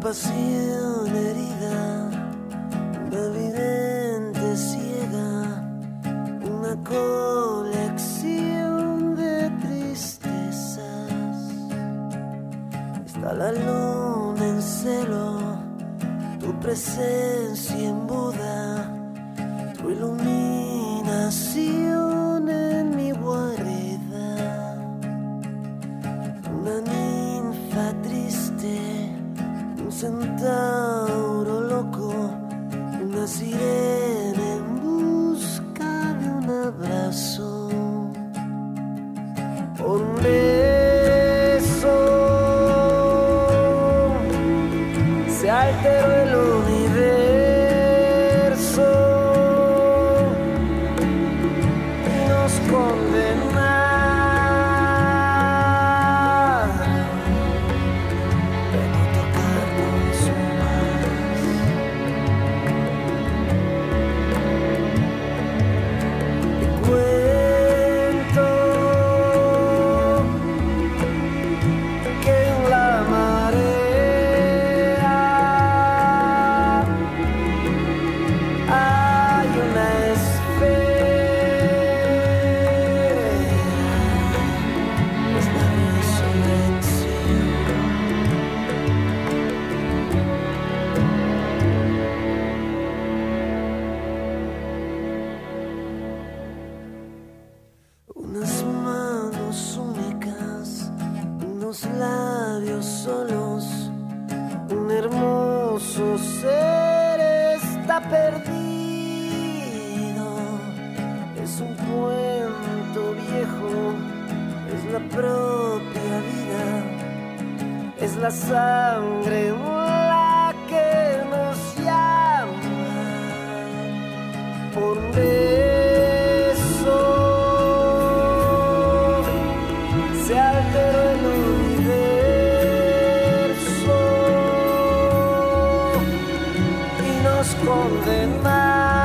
pasión herida, una vidente ciega, una colección de tristezas. Está la luna en celo, tu presencia en Buda, tu iluminación en mi guarida. Una ninfa triste, un centauro loco, una sirena en busca de un abrazo. Por un beso se alteró el universo y nos condenaron de no tocarnos más. Y cuento que en la marea hay una esfera, es la resurrección. Unas manos únicas, unos labios solos, un hermoso ser está perdido. Es un cuento viejo, es la propia vida, es la sangre la que nos llama. Por un beso se alteró el universo y nos condenaron